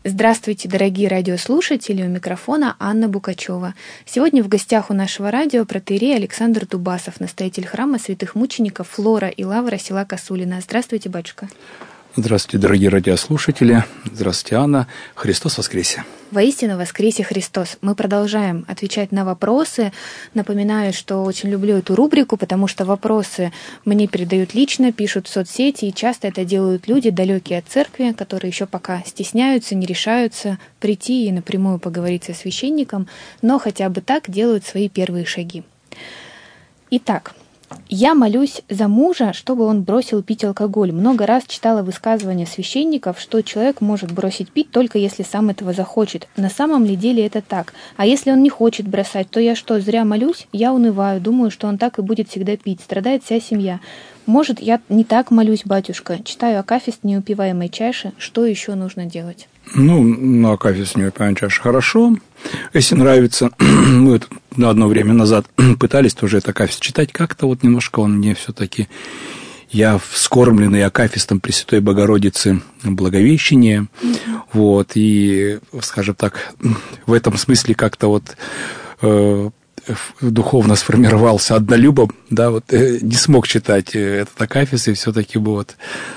Здравствуйте, дорогие радиослушатели, у микрофона Анна Букачева. Сегодня в гостях у нашего радио протоиерей Александр Дубасов, настоятель храма святых мучеников Флора и Лавра села Косулина. Здравствуйте, батюшка. Здравствуйте, дорогие радиослушатели. Здравствуйте, Анна. Христос воскресе. Воистину воскресе Христос. Мы продолжаем отвечать на вопросы. Напоминаю, что очень люблю эту рубрику, потому что вопросы мне передают лично, пишут в соцсети, и часто это делают люди, далекие от церкви, которые еще пока стесняются, не решаются прийти и напрямую поговорить со священником, но хотя бы так делают свои первые шаги. Итак, я молюсь за мужа, чтобы он бросил пить алкоголь. Много раз читала высказывания священников, что человек может бросить пить только если сам этого захочет. На самом ли деле это так? А если он не хочет бросать, то я что, зря молюсь? Я унываю, думаю, что он так и будет всегда пить. Страдает вся семья. Может, я не так молюсь, батюшка? Читаю акафист неупиваемой чаши. Что еще нужно делать? На акафист неупиваемой чаши хорошо. Если нравится, мы одно время назад пытались тоже это акафист читать, как-то вот немножко он мне все-таки... Я вскормленный акафистом Пресвятой Богородицы Благовещения, вот, и, скажем так, в этом смысле как-то вот... духовно сформировался однолюбом, да, вот не смог читать этот акафист, и все-таки вот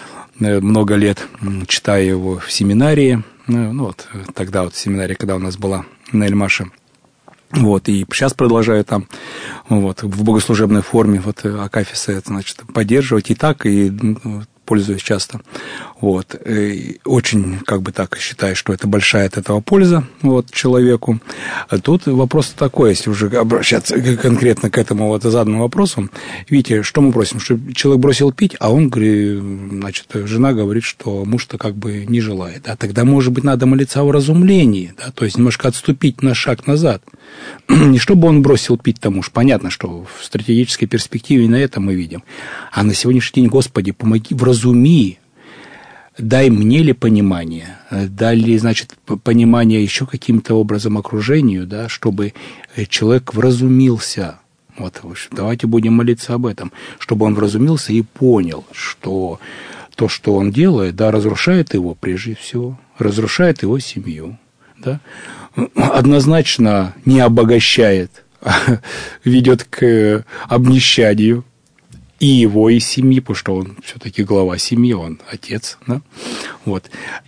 много лет читая его в семинарии, ну вот тогда вот в семинарии, когда у нас была на Эльмаше, вот, и сейчас продолжаю там, вот, в богослужебной форме вот акафисы, это, значит, поддерживать и так, и пользуюсь часто. Вот. И очень, как бы так, считаю, что это большая от этого польза вот, человеку. А тут вопрос такой, если уже обращаться конкретно к этому вот заданному вопросу. Видите, что мы просим? Чтобы человек бросил пить, а он, значит, жена говорит, что муж-то как бы не желает. Да? Тогда, может быть, надо молиться о вразумлении, да? То есть немножко отступить на шаг назад. Не чтобы он бросил пить-то муж. Понятно, что в стратегической перспективе на это мы видим. А на сегодняшний день, Господи, помоги, вразуми, дай мне ли понимание, дай ли, значит, понимание еще каким-то образом окружению, да, чтобы человек вразумился. Вот, в общем, давайте будем молиться об этом, чтобы он вразумился и понял, что то, что он делает, да, разрушает его прежде всего, разрушает его семью, да, однозначно не обогащает, а ведет к обнищанию и его, и семьи, потому что он все-таки глава семьи, он отец, да? Вот.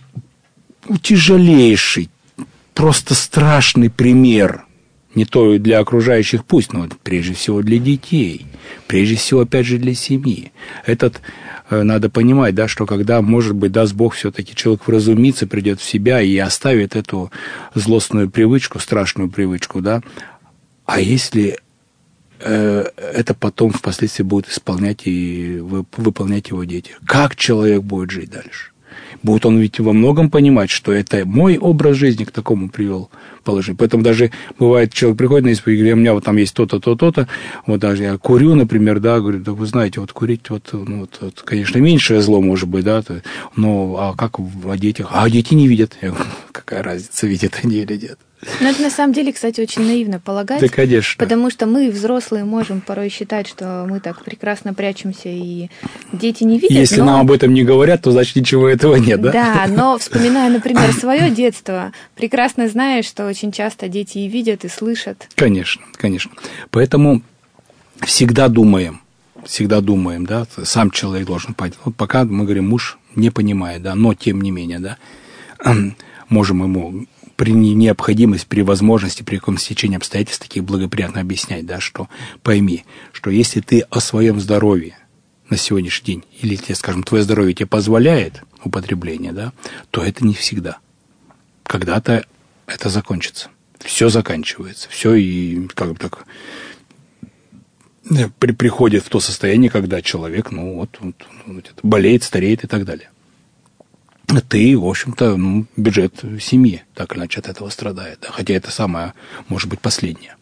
Тяжелейший, просто страшный пример, не то для окружающих пусть, но прежде всего для детей, прежде всего, опять же, для семьи. Этот надо понимать, да, что когда, может быть, даст Бог, все-таки человек вразумится, придет в себя и оставит эту злостную привычку, страшную привычку, да, а если это потом впоследствии будут исполнять и выполнять его дети. Как человек будет жить дальше? Будет он ведь во многом понимать, что это мой образ жизни к такому привел положению. Поэтому даже бывает, человек приходит на исповедь и говорит, у меня вот там есть то-то, то-то, вот даже я курю, например, да, говорю, да вы знаете, вот курить, вот, ну, вот, конечно, меньшее зло может быть, да, но а как о детях? А дети не видят. Я говорю, какая разница, видят они или нет? Но это на самом деле, кстати, очень наивно полагать. Да, конечно. Потому что мы, взрослые, можем порой считать, что мы так прекрасно прячемся, и дети не видят. Если нам об этом не говорят, то значит ничего этого нет, да? Да, но вспоминая, например, свое детство, прекрасно знаешь, что очень часто дети и видят, и слышат. Конечно, конечно. Поэтому всегда думаем, да, сам человек должен понять. Вот пока мы говорим, муж не понимает, да, но тем не менее, да, можем ему при необходимости, при возможности, при каком-то стечении обстоятельств таких благоприятно объяснять, да, что пойми, что если ты о своем здоровье на сегодняшний день, или, скажем, твое здоровье тебе позволяет употребление, да, то это не всегда. Когда-то это закончится. Все заканчивается. Все и как бы так приходит в то состояние, когда человек, болеет, стареет и так далее. Ты, в общем-то, бюджет семьи так или иначе от этого страдает. Да? Хотя это самое, может быть, последнее.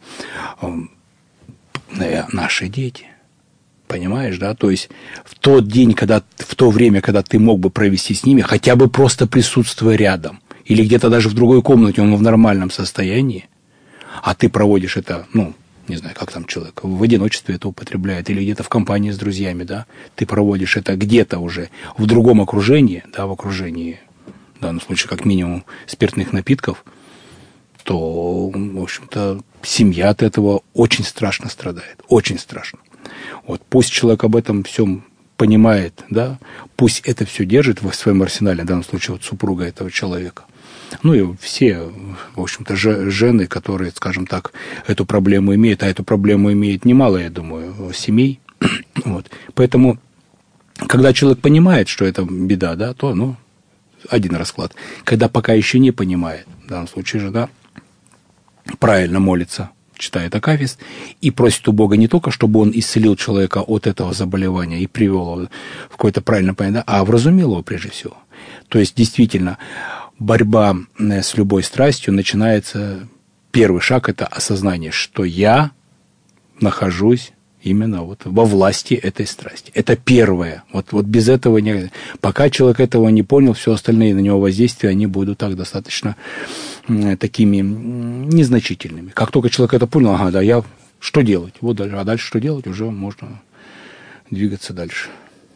Наши дети. Понимаешь, да? То есть в тот день, в то время, когда ты мог бы провести с ними, хотя бы просто присутствуя рядом, или где-то даже в другой комнате, он в нормальном состоянии, а ты проводишь это, не знаю, как там человек, в одиночестве это употребляет, или где-то в компании с друзьями, да, ты проводишь это где-то уже в другом окружении, да, в окружении, данном случае как минимум спиртных напитков, то, в общем-то, семья от этого очень страшно страдает. Очень страшно. Вот пусть человек об этом всем понимает, да, пусть это все держит в своем арсенале, в данном случае вот супруга этого человека. Ну и все, в общем-то, жены, которые, скажем так, эту проблему имеют, а эту проблему имеет немало, я думаю, семей. Вот. Поэтому, когда человек понимает, что это беда, да, то, ну, один расклад. Когда пока еще не понимает, в данном случае жена правильно молится, читает акафист и просит у Бога не только, чтобы он исцелил человека от этого заболевания и привел его в какое-то правильное понимание, а вразумил его прежде всего. То есть, действительно, борьба с любой страстью начинается, первый шаг – это осознание, что я нахожусь именно вот во власти этой страсти. Это первое. Вот без этого не... Пока человек этого не понял, все остальные на него воздействия, они будут так достаточно такими незначительными. Как только человек это понял, ага, да, я что делать? Вот дальше. А дальше что делать? Уже можно двигаться дальше.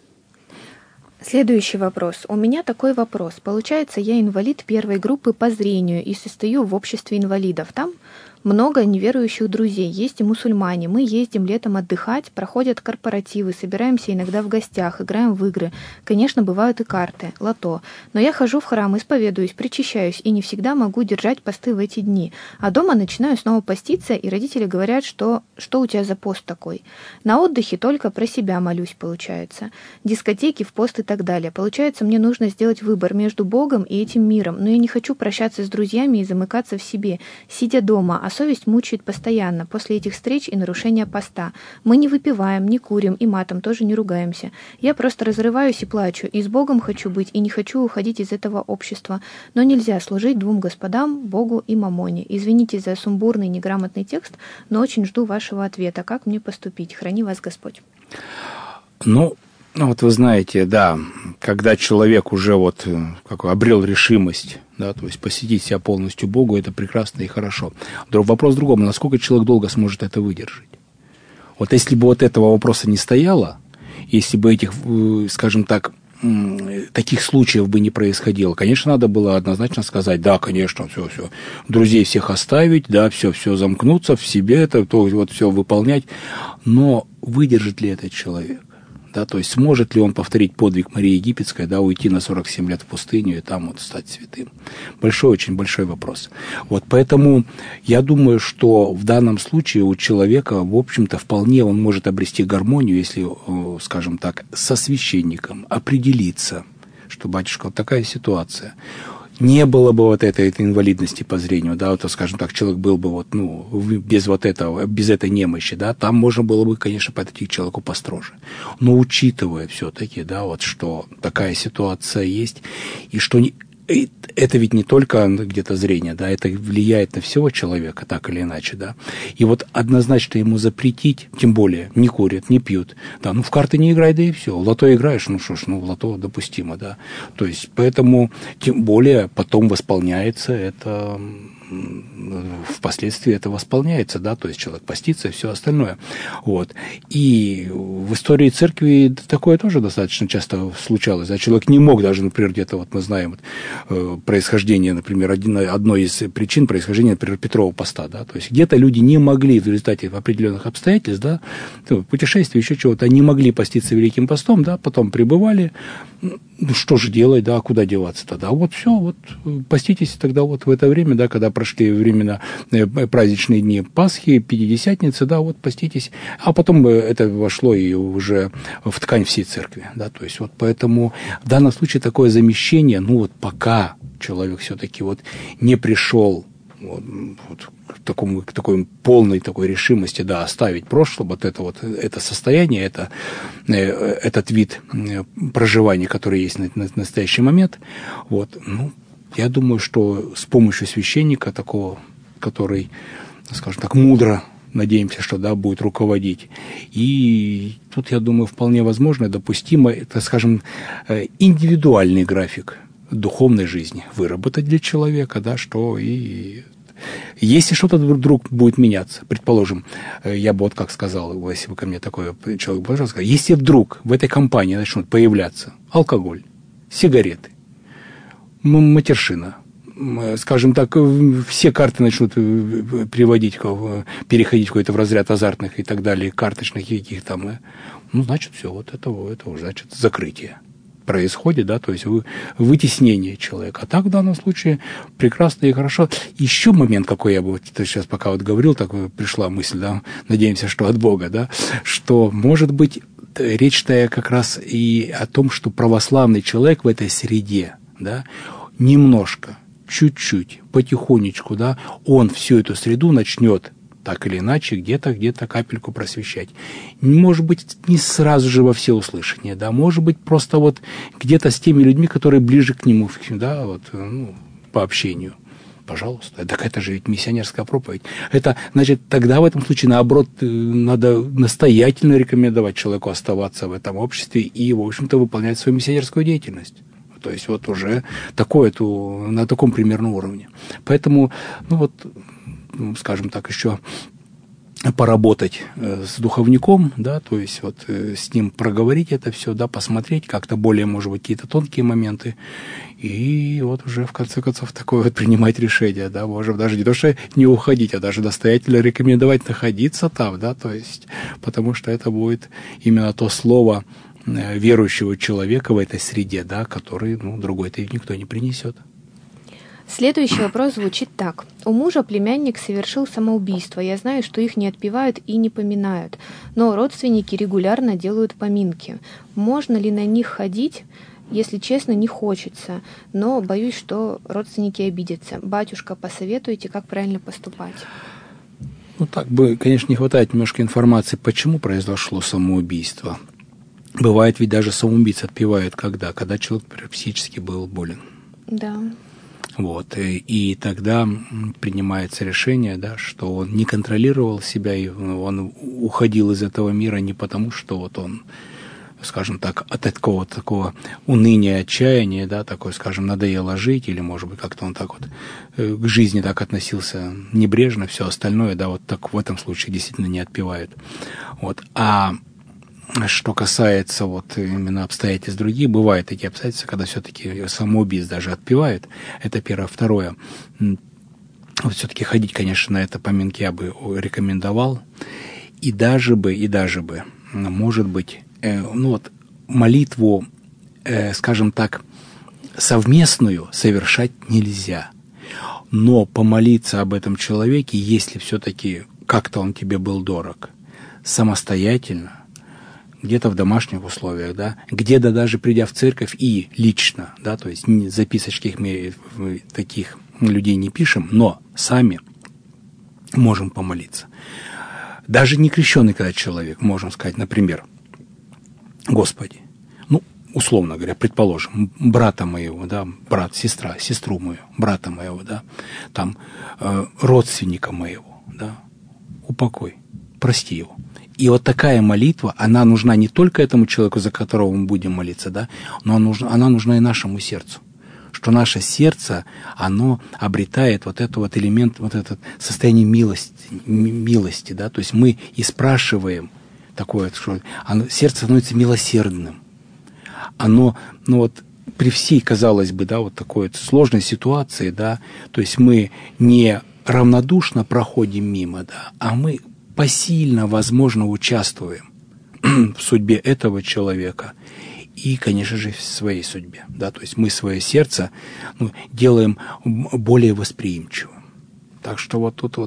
Следующий вопрос. У меня такой вопрос. Получается, я инвалид первой группы по зрению и состою в обществе инвалидов. Там много неверующих друзей, есть и мусульмане. Мы ездим летом отдыхать, проходят корпоративы, собираемся иногда в гостях, играем в игры. Конечно, бывают и карты, лото. Но я хожу в храм, исповедуюсь, причащаюсь и не всегда могу держать посты в эти дни. А дома начинаю снова поститься, и родители говорят, что у тебя за пост такой. На отдыхе только про себя молюсь, получается. Дискотеки в пост и так далее. Получается, мне нужно сделать выбор между Богом и этим миром, но я не хочу прощаться с друзьями и замыкаться в себе, сидя дома, а совесть мучает постоянно после этих встреч и нарушения поста. Мы не выпиваем, не курим и матом тоже не ругаемся. Я просто разрываюсь и плачу, и с Богом хочу быть, и не хочу уходить из этого общества. Но нельзя служить двум господам, Богу и мамоне. Извините за сумбурный, неграмотный текст, но очень жду вашего ответа. Как мне поступить? Храни вас Господь. Ну, вот вы знаете, да, когда человек уже вот обрел решимость, да, то есть посвятить себя полностью Богу, это прекрасно и хорошо. Вопрос в другом, насколько человек долго сможет это выдержать. Вот если бы вот этого вопроса не стояло, если бы этих, скажем так, таких случаев бы не происходило, конечно, надо было однозначно сказать, да, конечно, все, друзей всех оставить, да, все замкнуться в себе, это то, вот все выполнять, но выдержит ли этот человек? Да, то есть сможет ли он повторить подвиг Марии Египетской, да, уйти на 47 лет в пустыню и там вот стать святым? Очень большой вопрос. Вот поэтому я думаю, что в данном случае у человека, в общем-то, вполне он может обрести гармонию, если, скажем так, со священником определиться, что, батюшка, вот такая ситуация. Не было бы вот этой инвалидности по зрению, да, вот, скажем так, человек был бы вот, ну, без вот этого, без этой немощи, да, там можно было бы, конечно, подойти к человеку построже. Но учитывая все-таки, да, вот, что такая ситуация есть, и что это ведь не только где-то зрение, да, это влияет на всего человека, так или иначе, да. И вот однозначно ему запретить, тем более, не курят, не пьют, да, ну, в карты не играй, да и все. В лото играешь, ну, что ж, ну, в лото допустимо, да. То есть, поэтому, тем более, потом восполняется это, впоследствии это восполняется, да, то есть человек постится и все остальное. Вот. И в истории церкви такое тоже достаточно часто случалось. Да? Человек не мог даже, например, где-то, вот мы знаем происхождение, например, одной из причин происхождения, например, Петрова поста, да, то есть где-то люди не могли в результате определенных обстоятельств, да, путешествий, еще чего-то, они могли поститься Великим постом, да, потом пребывали, ну, что же делать, да, куда деваться тогда? Вот все, вот поститесь тогда вот в это время, да, когда прошли времена, праздничные дни Пасхи, Пятидесятницы, да, вот поститесь, а потом это вошло и уже в ткань всей церкви, да, то есть вот поэтому в данном случае такое замещение, ну вот пока человек все-таки вот не пришел вот к такой полной такой решимости, да, оставить прошлое, вот это состояние, этот вид проживания, который есть на настоящий момент, вот, ну, я думаю, что с помощью священника такого, который, скажем так, мудро, надеемся, что, да, будет руководить. И тут, я думаю, вполне возможно и допустимо, это, скажем, индивидуальный график духовной жизни выработать для человека, да, что и если что-то вдруг будет меняться, предположим, я бы вот как сказал, если бы ко мне такой человек был, сказал, если вдруг в этой компании начнут появляться алкоголь, сигареты, матершина. Скажем так, все карты начнут переходить в какой-то в разряд азартных и так далее, карточных каких там. Значит, все, вот это уже, значит, закрытие происходит, да, то есть вытеснение человека. А так в данном случае прекрасно и хорошо. Еще момент, какой я бы сейчас пока говорил, такой пришла мысль, да, надеемся, что от Бога, да, что, может быть, речь-то как раз и о том, что православный человек в этой среде, да, немножко, чуть-чуть, потихонечку, да, он всю эту среду начнет так или иначе где-то капельку просвещать. Может быть, не сразу же во всеуслышание, да, может быть, просто вот где-то с теми людьми, которые ближе к нему, да, вот, по общению. Пожалуйста. Так это же ведь миссионерская проповедь. Это, значит, тогда в этом случае, наоборот, надо настоятельно рекомендовать человеку оставаться в этом обществе и, в общем-то, выполнять свою миссионерскую деятельность. То есть вот уже на таком примерном уровне. Поэтому, скажем так, еще поработать с духовником, да, то есть вот с ним проговорить это все, да, посмотреть как-то более, может быть, какие-то тонкие моменты, и вот уже в конце концов такое вот принимать решение, да, может даже не то, что не уходить, а даже настоятельно рекомендовать находиться там, да, то есть, потому что это будет именно то слово верующего человека в этой среде, да, который, другой-то никто не принесет. Следующий вопрос звучит так. У мужа племянник совершил самоубийство. Я знаю, что их не отпевают и не поминают, но родственники регулярно делают поминки. Можно ли на них ходить? Если честно, не хочется, но боюсь, что родственники обидятся. Батюшка, посоветуйте, как правильно поступать? Так бы, конечно, не хватает немножко информации, почему произошло самоубийство. Бывает, ведь даже самоубийц отпевают когда человек психически был болен. Да. Вот, и тогда принимается решение, да, что он не контролировал себя, и он уходил из этого мира не потому, что вот он, скажем так, от такого уныния, отчаяния, да, такой, скажем, надоело жить, или, может быть, как-то он так вот к жизни так относился небрежно, все остальное, да, вот так в этом случае действительно не отпевают. Вот, а что касается вот именно обстоятельств других, бывают такие обстоятельства, когда все-таки самоубийц даже отпевают. Это первое. Второе. Вот все-таки ходить, конечно, на это поминки я бы рекомендовал. И даже бы, может быть, молитву, скажем так, совместную совершать нельзя. Но помолиться об этом человеке, если все-таки как-то он тебе был дорог, самостоятельно, где-то в домашних условиях, да, где-то даже придя в церковь и лично, да, то есть записочки мы таких людей не пишем, но сами можем помолиться. Даже не крещеный, когда человек, можем сказать, например, Господи, условно говоря, предположим, брата моего, да, сестру мою, брата моего, да, там, родственника моего, да, упокой, прости его. И вот такая молитва, она нужна не только этому человеку, за которого мы будем молиться, да, но она нужна и нашему сердцу. Что наше сердце, оно обретает вот этот вот элемент, вот это состояние милости, да, то есть мы и спрашиваем такое, что сердце становится милосердным. Оно, при всей, казалось бы, да, вот такой сложной ситуации, да, то есть мы не равнодушно проходим мимо, да, а мы посильно, возможно, участвуем в судьбе этого человека и, конечно же, в своей судьбе. Да? То есть мы свое сердце делаем более восприимчивым. Так что вот тут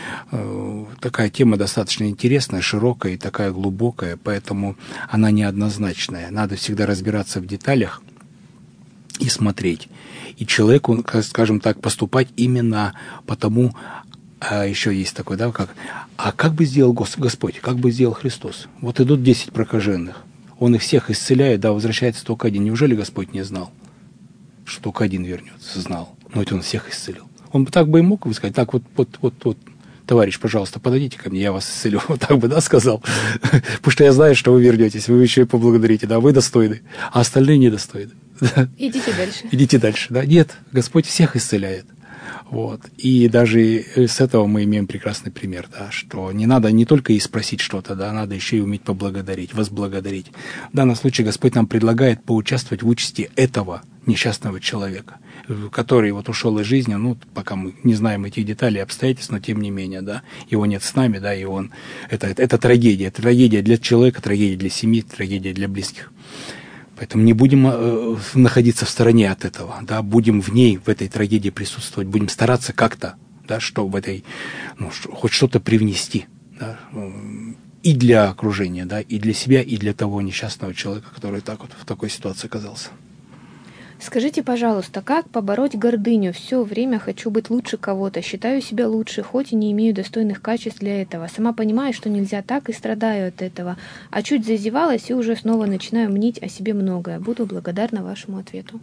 такая тема достаточно интересная, широкая и такая глубокая, поэтому она неоднозначная. Надо всегда разбираться в деталях и смотреть. И человеку, скажем так, поступать именно потому. А еще есть такой, да, как бы сделал Господь, как бы сделал Христос? Вот идут 10 прокаженных, Он их всех исцеляет, да, возвращается только один. Неужели Господь не знал, что только один вернется? Знал. Но ведь Он всех исцелил. Он бы так бы и мог сказать, так вот, товарищ, пожалуйста, подойдите ко мне, я вас исцелю. Вот так бы, да, сказал. Потому что я знаю, что вы вернетесь, вы еще и поблагодарите, да, вы достойны, а остальные недостойны. Идите дальше, да. Нет, Господь всех исцеляет. Вот. И даже с этого мы имеем прекрасный пример, да, что не надо не только и спросить что-то, да, надо еще и уметь возблагодарить. В данном случае Господь нам предлагает поучаствовать в участи этого несчастного человека, который вот ушел из жизни, ну, пока мы не знаем этих деталей и обстоятельств, но тем не менее, да, его нет с нами, да, и он, это трагедия для человека, трагедия для семьи, трагедия для близких. Поэтому не будем находиться в стороне от этого, да, будем в ней, в этой трагедии присутствовать, будем стараться как-то, да, что в этой, ну, хоть что-то привнести, да, и для окружения, да, и для себя, и для того несчастного человека, который так вот в такой ситуации оказался. Скажите, пожалуйста, как побороть гордыню? Все время хочу быть лучше кого-то, считаю себя лучше, хоть и не имею достойных качеств для этого. Сама понимаю, что нельзя так, и страдаю от этого. А чуть зазевалась и уже снова начинаю мнить о себе многое. Буду благодарна вашему ответу.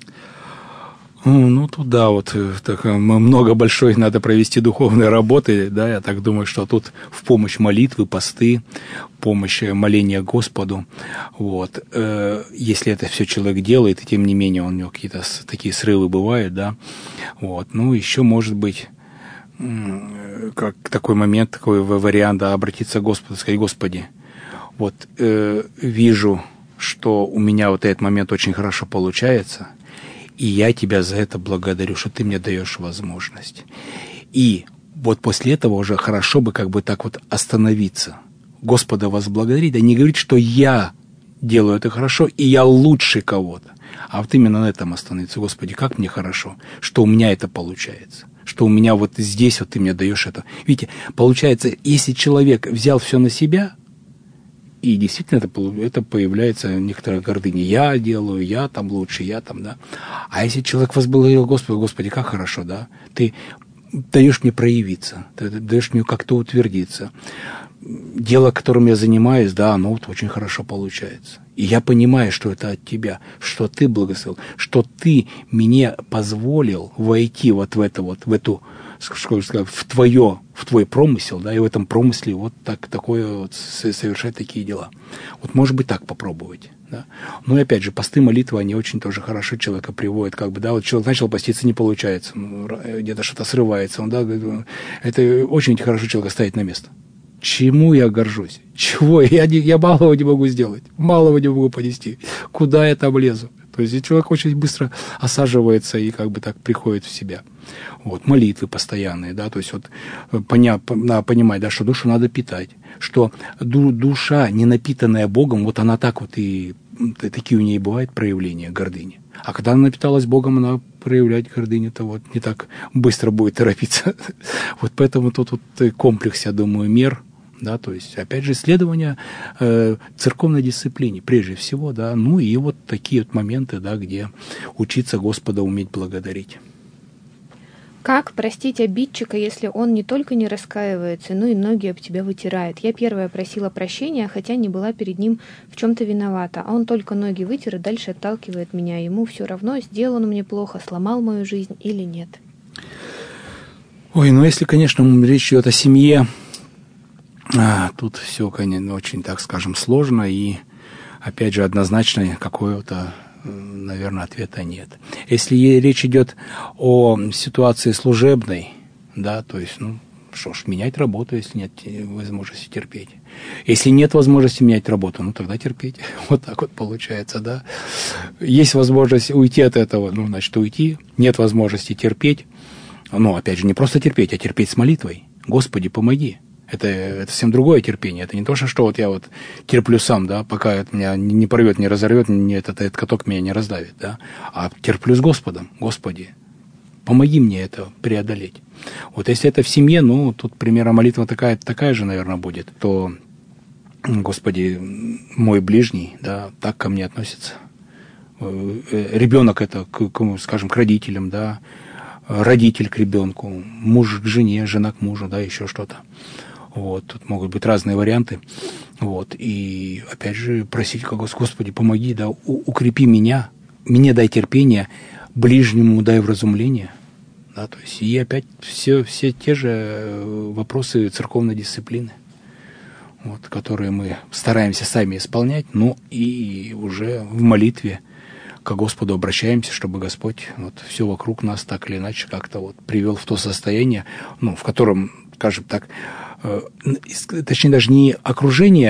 Ну, тут да, вот так, много большой надо провести духовной работы, да, я так думаю, что тут в помощь молитвы, посты, помощь моления Господу, вот, если это все человек делает, и тем не менее у него какие-то такие срывы бывают, да, вот, ну, еще может быть, как такой момент, такой вариант, да, обратиться к Господу, сказать: Господи, вот, вижу, что у меня вот этот момент очень хорошо получается, и я тебя за это благодарю, что ты мне даешь возможность. И вот после этого уже хорошо бы как бы так вот остановиться. Господа возблагодарить, да не говорить, что я делаю это хорошо, и я лучше кого-то. А вот именно на этом остановиться. Господи, как мне хорошо, что у меня это получается. Что у меня вот здесь вот ты мне даешь это. Видите, получается, если человек взял все на себя, и действительно это появляется некоторая гордыня. Я делаю, я там лучше, я там, да. А если человек возблагодарил Господа: Господи, как хорошо, да, ты даешь мне проявиться, ты даешь мне как-то утвердиться. Дело, которым я занимаюсь, да, оно вот очень хорошо получается. И я понимаю, что это от тебя, что ты благословил, что ты мне позволил войти вот в эту, в твой промысел, да, и в этом промысле вот такое вот совершать такие дела. Вот, может быть, так попробовать, да. Ну и опять же, посты, молитвы, они очень тоже хорошо человека приводят, как бы, да, вот человек начал поститься, не получается, ну, где-то что-то срывается, он, да, это очень хорошо человека ставить на место. Чему я горжусь? Чего? Я малого не могу сделать, малого не могу понести. Куда я там лезу? То есть человек очень быстро осаживается и как бы так приходит в себя. Вот, молитвы постоянные, да, то есть вот понимать, да, что душу надо питать, что душа, не напитанная Богом, вот она так вот и такие у нее бывают проявления гордыни. А когда она напиталась Богом, она проявлять гордыню-то вот не так быстро будет торопиться. Вот поэтому тут вот комплекс, я думаю, мер, да, то есть, опять же, исследование церковной дисциплине, прежде всего, да, ну и вот такие вот моменты, да, где учиться Господа уметь благодарить. Как простить обидчика, если он не только не раскаивается, но и ноги об тебя вытирает? Я первая просила прощения, хотя не была перед ним в чем-то виновата, а он только ноги вытер и дальше отталкивает меня. Ему все равно, сделал он мне плохо, сломал мою жизнь или нет. Ой, ну если, конечно, речь идет о семье, тут все, конечно, очень, так скажем, сложно, и, опять же, однозначно какого-то, наверное, ответа нет. Если речь идет о ситуации служебной, да, то есть, ну, что ж, менять работу, если нет возможности терпеть. Если нет возможности менять работу, ну, тогда терпеть. Вот так вот получается, да. Есть возможность уйти от этого, ну, значит, уйти. Нет возможности терпеть. Ну, опять же, не просто терпеть, а терпеть с молитвой. Господи, помоги. Это совсем другое терпение. Это не то, что вот я вот терплю сам, да, пока это меня не порвет, не разорвет, этот каток меня не раздавит, да, а терплю с Господом. Господи, помоги мне это преодолеть. Вот если это в семье, ну, тут примерно молитва такая же, наверное, будет, то, Господи, мой ближний, да, так ко мне относится. Ребенок это, скажем, к родителям, да, родитель к ребенку, муж к жене, жена к мужу, да, еще что-то. Вот, тут могут быть разные варианты. Вот, и опять же просить, Господи, помоги, да, укрепи меня, мне дай терпение, ближнему дай вразумление. Да, то есть, и опять все те же вопросы церковной дисциплины, вот, которые мы стараемся сами исполнять, но и уже в молитве к Господу обращаемся, чтобы Господь вот все вокруг нас так или иначе как-то вот привел в то состояние, ну, в котором, скажем так, точнее даже не окружение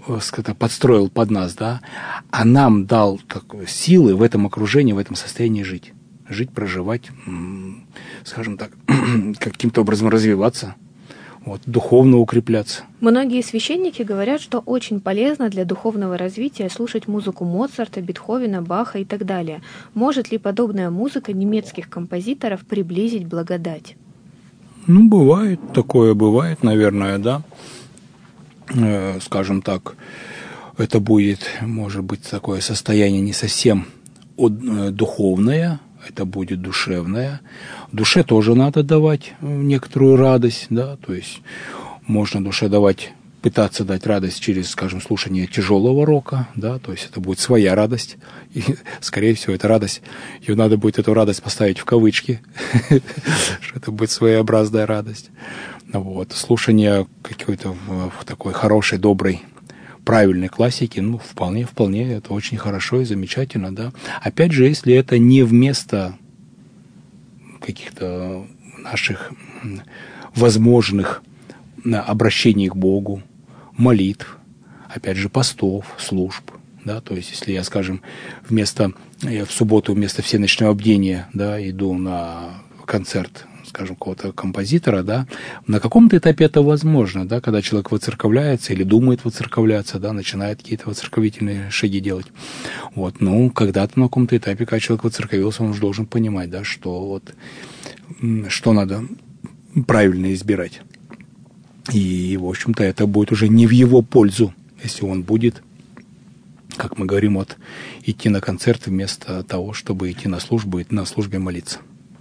подстроил под нас, да, а нам дал силы в этом окружении, в этом состоянии жить. Жить, проживать, скажем так, каким-то образом развиваться, духовно укрепляться. Многие священники говорят, что очень полезно для духовного развития слушать музыку Моцарта, Бетховена, Баха и так далее. Может ли подобная музыка немецких композиторов приблизить благодать? Бывает, такое бывает, наверное, да. Скажем так, это будет, может быть, такое состояние не совсем духовное, это будет душевное. Душе тоже надо давать некоторую радость, да, то есть можно душе пытаться дать радость через, скажем, слушание тяжелого рока, да, то есть это будет своя радость, и, скорее всего, эта радость, ее надо будет, эту радость поставить в кавычки, что это будет своеобразная радость. Слушание какой-то такой хорошей, доброй, правильной классики, вполне, это очень хорошо и замечательно, да. Опять же, если это не вместо каких-то наших возможных обращений к Богу, молитв, опять же, постов, служб, да, то есть, если я, скажем, в субботу вместо всеночного бдения, да, иду на концерт, скажем, какого-то композитора, да, на каком-то этапе это возможно, да, когда человек воцерковляется или думает воцерковляться, да, начинает какие-то воцерковительные шаги делать. Когда-то на каком-то этапе, когда человек воцерковился, он уже должен понимать, да, что что надо правильно избирать. И, в общем-то, это будет уже не в его пользу, если он будет, как мы говорим, идти на концерт вместо того, чтобы идти на службу и на службе молиться.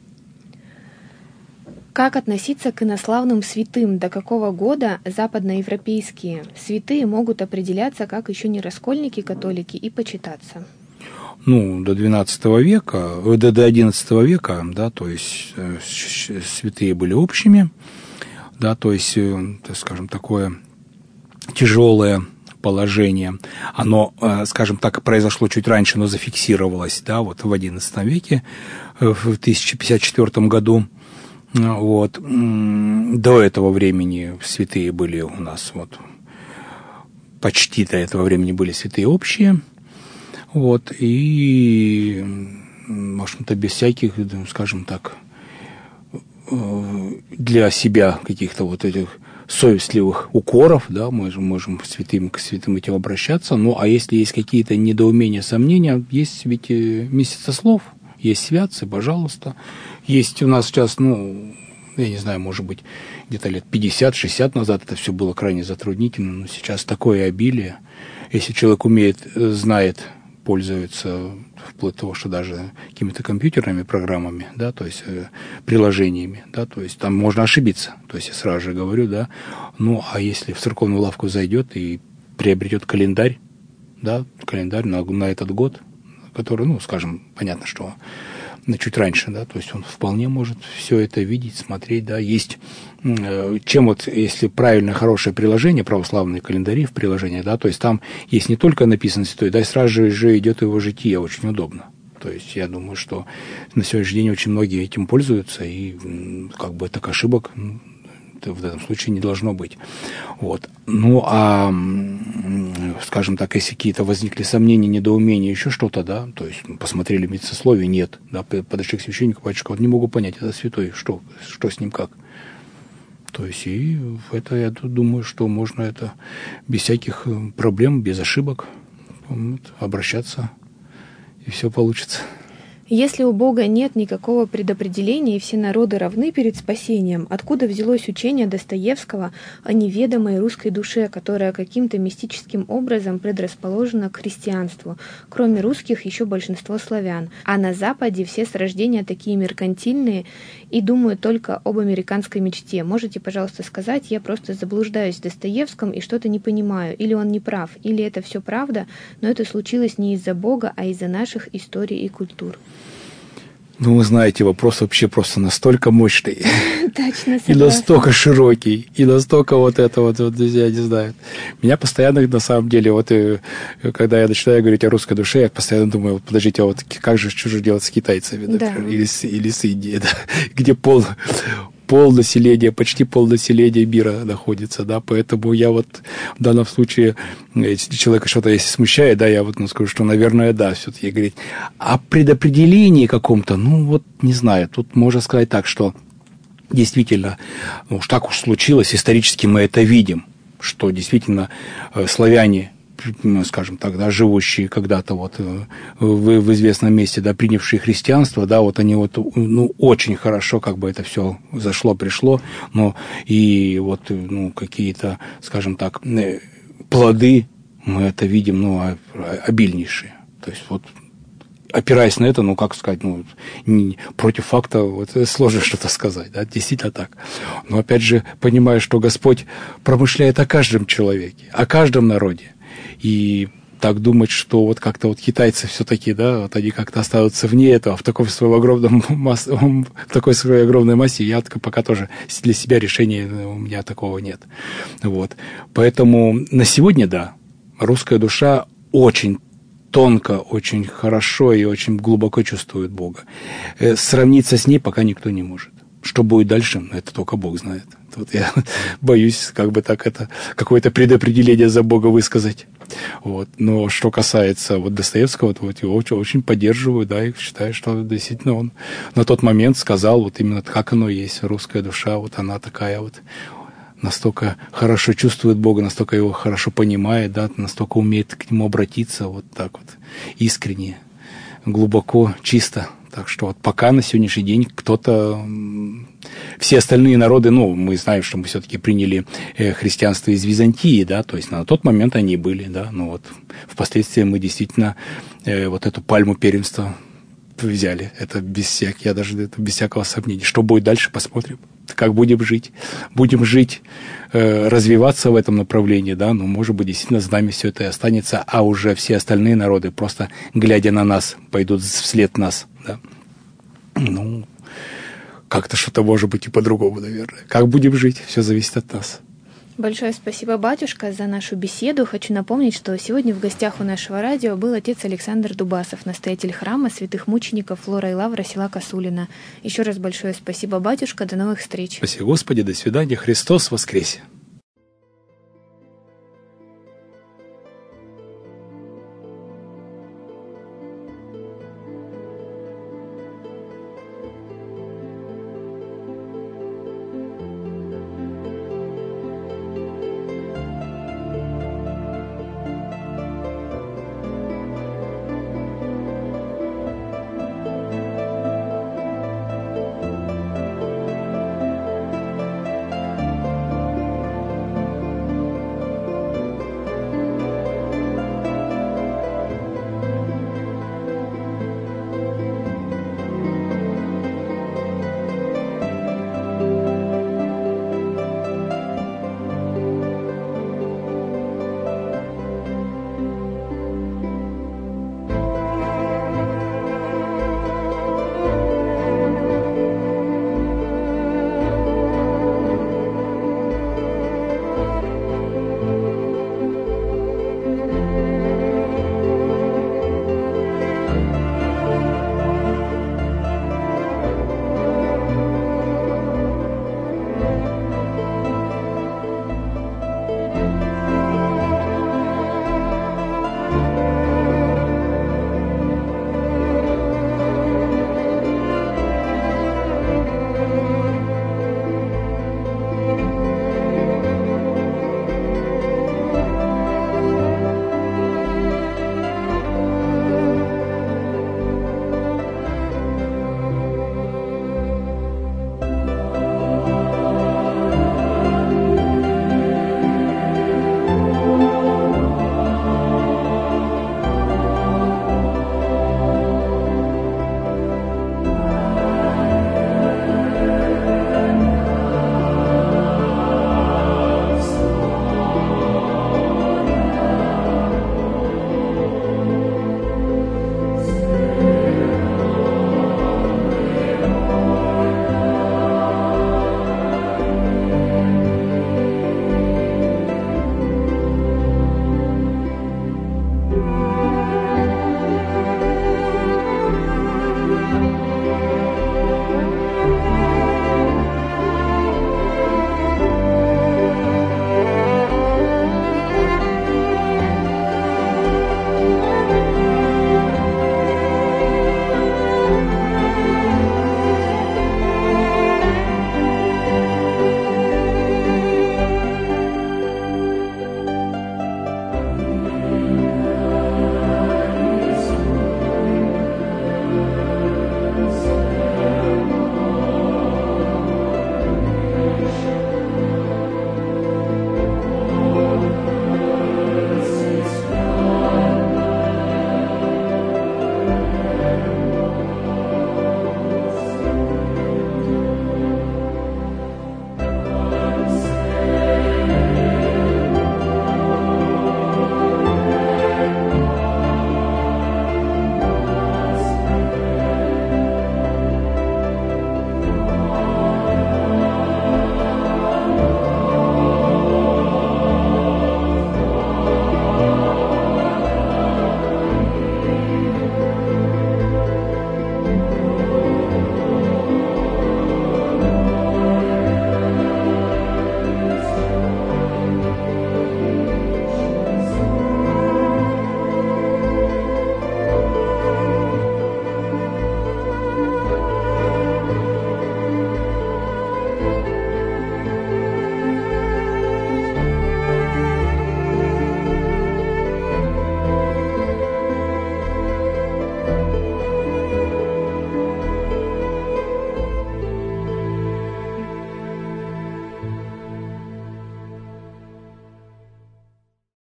Как относиться к инославным святым? До какого года западноевропейские святые могут определяться как еще не раскольники, католики и почитаться? До XII века, до XI века, да, то есть святые были общими, да, то есть, скажем, такое тяжелое положение, оно, скажем так, произошло чуть раньше, но зафиксировалось, да, в XI веке, в 1054 году. До этого времени святые были у нас, почти до этого времени были святые общие, и, в общем-то, без всяких, скажем так, для себя каких-то этих совестливых укоров, да, мы можем к святым этим обращаться, а если есть какие-то недоумения, сомнения, есть ведь месяцеслов, есть святцы, пожалуйста. Есть у нас сейчас, я не знаю, может быть, где-то лет 50-60 назад это все было крайне затруднительно, но сейчас такое обилие. Если человек знает, пользуется, вплоть до того, что даже какими-то компьютерными программами, да, то есть приложениями, да, то есть там можно ошибиться, то есть я сразу же говорю, да, а если в церковную лавку зайдет и приобретет календарь, да, календарь на этот год, который, скажем, понятно, что чуть раньше, да, то есть он вполне может все это видеть, смотреть, да, есть, чем если правильно хорошее приложение, православные календари в приложениях, да, то есть там есть не только написано святой, да, и сразу же идет его житие, очень удобно. То есть я думаю, что на сегодняшний день очень многие этим пользуются, и так ошибок в этом случае не должно быть. Скажем так, если какие-то возникли сомнения, недоумения, еще что-то, да, то есть посмотрели местословие, нет, да, подошли к священнику, батюшка, не могу понять, это святой, что с ним как. То есть и это, я думаю, что можно это без всяких проблем, без ошибок обращаться, и все получится. Если у Бога нет никакого предопределения и все народы равны перед спасением, откуда взялось учение Достоевского о неведомой русской душе, которая каким-то мистическим образом предрасположена к христианству? Кроме русских, еще большинство славян. А на Западе все с рождения такие меркантильные и думают только об американской мечте. Можете, пожалуйста, сказать, я просто заблуждаюсь в Достоевском и что-то не понимаю, или он не прав, или это все правда, но это случилось не из-за Бога, а из-за наших историй и культур. Вы знаете, вопрос вообще просто настолько мощный. Точно, и настолько широкий, и настолько я не знаю. Меня постоянно, на самом деле, когда я начинаю говорить о русской душе, я постоянно думаю, подождите, как же, что же делать с китайцами, например, или с Индией, да, где почти полнаселения мира находится, да, поэтому я вот в данном случае, если человека что-то если смущает, да, я вот скажу, что, наверное, да, все-таки говорить о предопределении каком-то, не знаю, тут можно сказать так, что действительно, уж так уж случилось, исторически мы это видим, что действительно славяне, скажем так, да, живущие когда-то вот в известном месте, да, принявшие христианство, да, вот они вот, очень хорошо как бы это все пришло, но и вот, какие-то, скажем так, плоды мы это видим, обильнейшие. То есть вот опираясь на это, как сказать, против факта вот, сложно что-то сказать, да, действительно так. Но опять же, понимая, что Господь промышляет о каждом человеке, о каждом народе. И так думать, что вот как-то вот китайцы все-таки, да, вот они как-то останутся вне этого, в такой своей огромной массе, я пока тоже для себя решения у меня такого нет. Вот. Поэтому на сегодня, да, русская душа очень тонко, очень хорошо и очень глубоко чувствует Бога. Сравниться с ней пока никто не может. Что будет дальше, это только Бог знает. Тут я боюсь это какое-то предопределение за Бога высказать. Вот. Но что касается вот Достоевского, то его очень поддерживаю, да, и считаю, что действительно он на тот момент сказал вот именно как оно есть, русская душа, вот она такая вот, настолько хорошо чувствует Бога, настолько его хорошо понимает, да, настолько умеет к нему обратиться вот так вот искренне, глубоко, чисто. Так что вот пока на сегодняшний день кто-то... Все остальные народы, мы знаем, что мы все-таки приняли христианство из Византии, да, то есть на тот момент они были, да, но вот впоследствии мы действительно вот эту пальму первенства взяли. Это без всякого сомнения. Что будет дальше, посмотрим. Как будем жить. Будем жить, развиваться в этом направлении, да, может быть, действительно с нами все это и останется, а уже все остальные народы, просто глядя на нас, пойдут вслед нас, да. Как-то что-то может быть и по-другому, наверное. Как будем жить, все зависит от нас. Большое спасибо, батюшка, за нашу беседу. Хочу напомнить, что сегодня в гостях у нашего радио был отец Александр Дубасов, настоятель храма святых мучеников Флора и Лавра села Косулина. Еще раз большое спасибо, батюшка. До новых встреч. Спасибо, Господи. До свидания. Христос воскресе.